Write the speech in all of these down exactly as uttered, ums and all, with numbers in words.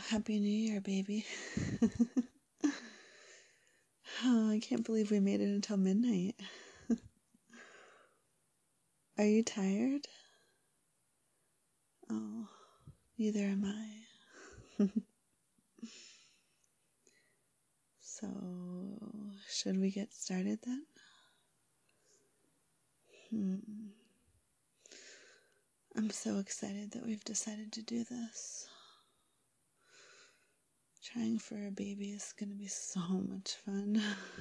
Happy New Year, baby. Oh, I can't believe we made it until midnight. Are you tired? Oh, neither am I. So, should we get started then? Hmm. I'm so excited that we've decided to do this. Trying for a baby is going to be so much fun.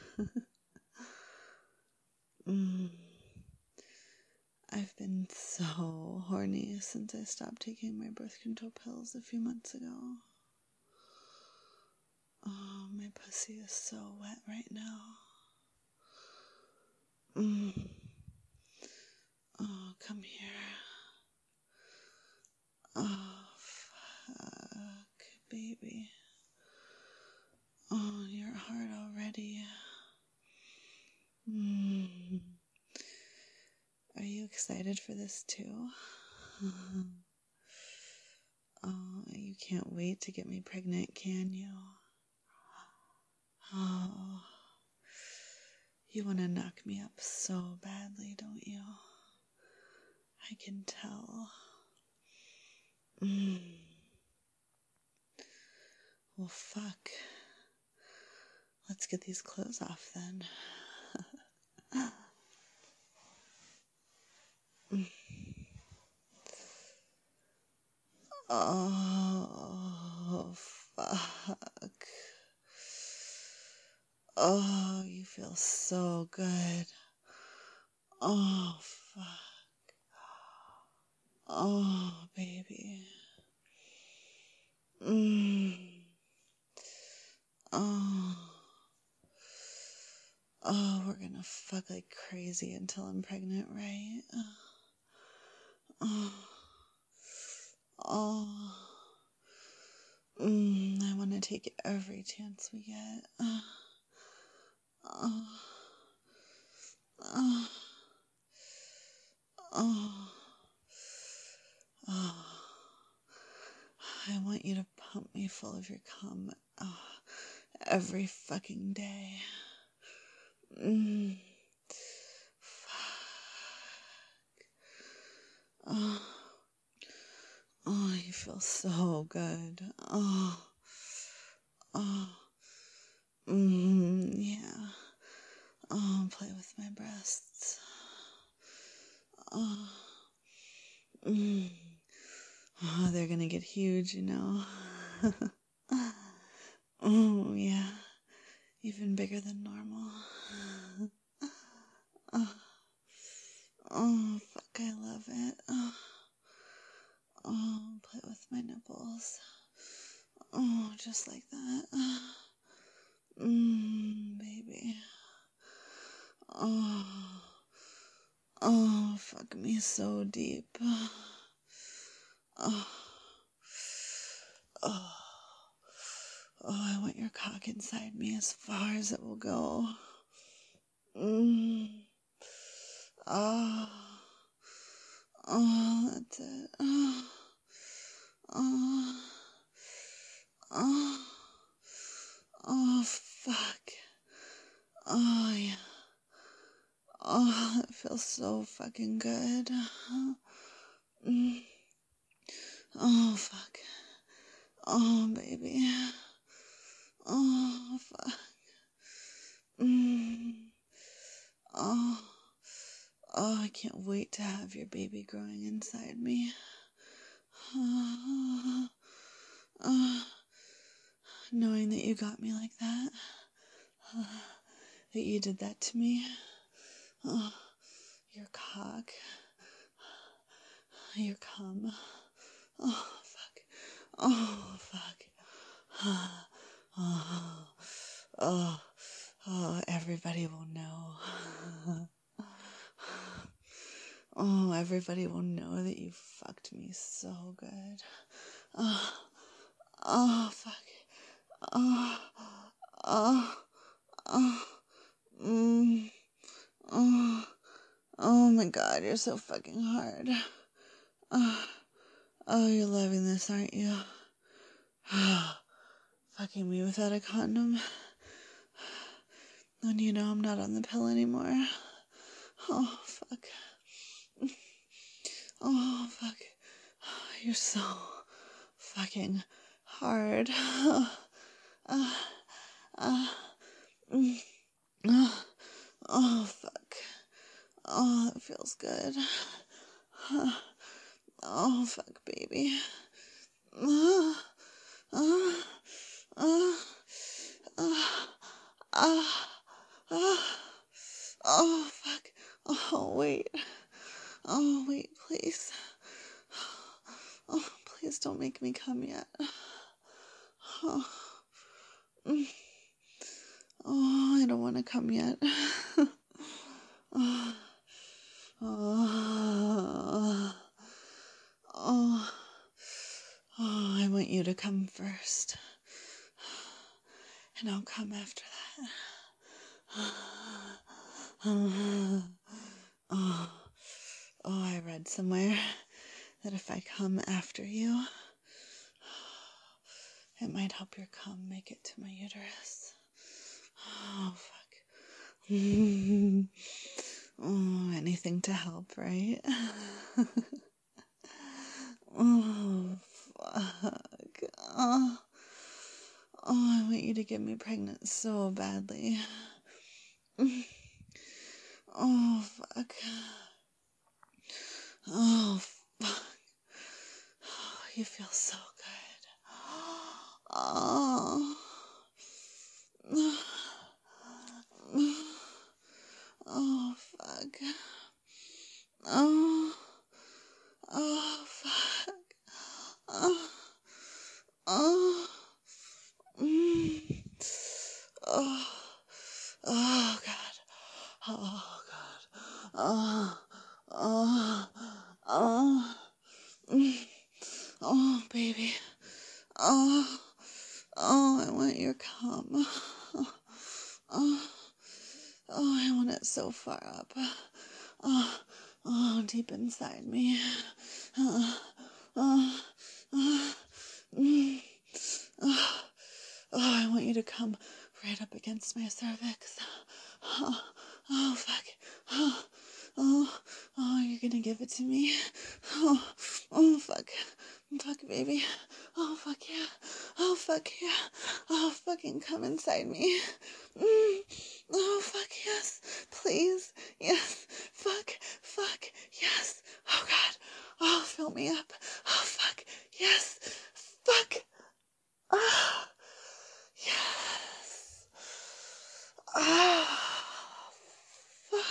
mm. I've been so horny since I stopped taking my birth control pills a few months ago. Oh, my pussy is so wet right now. Mm. Oh, come here. Oh, fuck, baby. Oh, you're hard already. Mm. Are you excited for this too? Oh, you can't wait to get me pregnant, can you? Oh, you want to knock me up so badly, don't you? I can tell. Mm. Well, fuck. Let's get these clothes off then. Oh, fuck. Oh, you feel so good. Oh, fuck. Oh, baby. Mm. Oh. Oh, we're gonna fuck like crazy until I'm pregnant, right? Oh. Oh. Mm, I want to take every chance we get. Oh. Oh. Oh. Oh. Oh. I want you to pump me full of your cum oh, every fucking day. Mm. Fuck. Oh. Oh, you feel so good. Oh. Oh. Mm, yeah. Oh, play with my breasts. Oh. Mm. Oh, they're gonna get huge, you know. Oh, yeah. Even bigger than normal. Oh, oh, fuck, I love it. Oh, oh, play with my nipples. Oh, just like that. Mmm, baby. Oh, oh, fuck me so deep. Oh, oh, oh, I want your cock inside me as far as it will go. Mmm. Oh, oh, that's it. Oh, oh, oh, oh, fuck. Oh, yeah. Oh, it feels so fucking good. Mm. Oh, fuck. Oh, baby. Oh, fuck. Mm. Oh. Oh, I can't wait to have your baby growing inside me. Oh. Oh. Knowing that you got me like that. Oh. That you did that to me. Oh. Your cock. Your cum. Oh, fuck. Oh, fuck. Oh, oh, oh, everybody will know. Oh, everybody will know that you fucked me so good. Oh, oh, fuck. Oh, oh, oh, mm, oh, oh my god, you're so fucking hard. Oh, oh, you're loving this, aren't you? Fucking me without a condom. When you know I'm not on the pill anymore. Oh, fuck. Oh, fuck. You're so fucking hard. Uh, uh, mm, uh, oh, fuck. Oh, that feels good. Uh, oh, fuck, baby. Uh, uh, uh, uh, uh, uh, oh, fuck. Oh, wait. Oh, wait, please. Oh, please don't make me come yet. Oh, mm. Oh, I don't want to come yet. Oh, oh, oh, oh, I want you to come first. And I'll come after that. Oh, oh, I read somewhere that if I come after you, it might help your cum make it to my uterus. Oh, fuck. Oh, anything to help, right? Oh, fuck. Oh, oh, I want you to get me pregnant so badly. Oh, fuck. Oh, fuck. Oh, you feel so good. Oh. Oh, fuck. Oh. Oh, fuck. Oh. Oh. Mm. Oh. Oh, God. Oh, God. Oh. Oh. Oh. Mm. Oh, baby. Oh. Oh, I want your cum. Oh. Oh. Oh, I want it so far up. Oh. Oh, deep inside me. Oh. Oh. Oh. Mm. Oh. Oh, I want you to come right up against my cervix. Oh, oh fuck. Oh, oh, oh, you're gonna give it to me. Oh, oh, fuck. Fuck, baby. Oh, fuck yeah. Oh, fuck yeah. Oh, fucking come inside me. Mm. Oh, fuck yes. Please. Yes. Fuck. Fuck. Yes. Oh, God. Oh, fill me up. Oh, fuck. Yes. Fuck. Oh. Yes. Oh, fuck.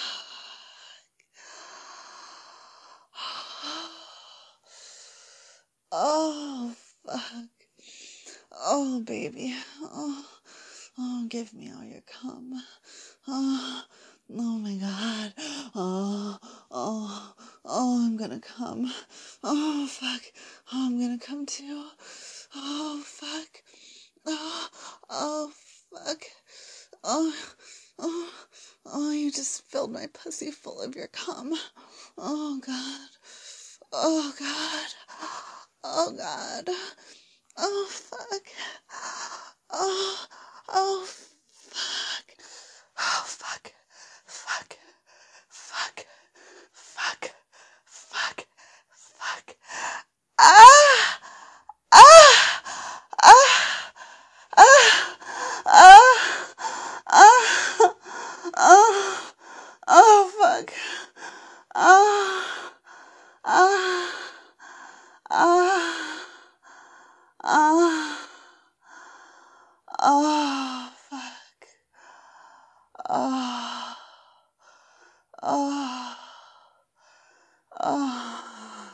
Oh, fuck. Oh, baby. Oh, oh, give me all your cum. Oh, oh my God. Oh, oh, oh, I'm gonna come. Oh, fuck. Oh, I'm gonna come too. Oh, fuck. Oh, oh, fuck. Oh, oh, oh, you just filled my pussy full of your cum. Oh, God. Oh, God. Oh, God. Oh, fuck. Oh, oh, fuck. Oh, fuck. Fuck. Fuck. Fuck. Fuck. Fuck. Ah! Ah! Ah! Ah! Ah! Ah! Oh! Oh, fuck. Ah! Ah! Ah! Ah! Oh, fuck. Oh. Oh. Oh.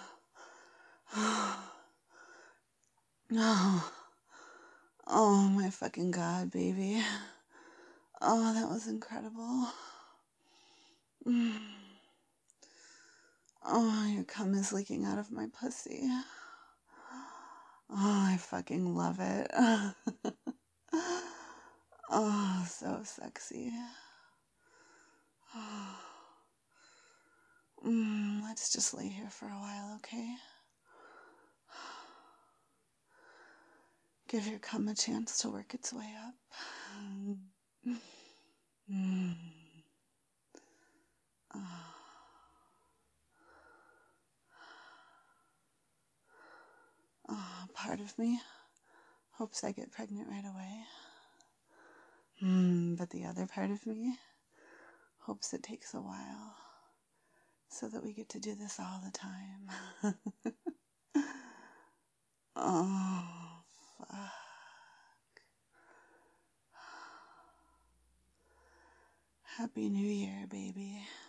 Oh. Oh, my fucking God, baby. Oh, that was incredible. Mm. Oh, your cum is leaking out of my pussy. Oh, I fucking love it. Oh, so sexy. Oh. Mm, let's just lay here for a while, okay? Give your cum a chance to work its way up. Mm. Oh. Oh, part of me hopes I get pregnant right away. Mm, but the other part of me hopes it takes a while so that we get to do this all the time. Oh, fuck. Happy New Year, baby.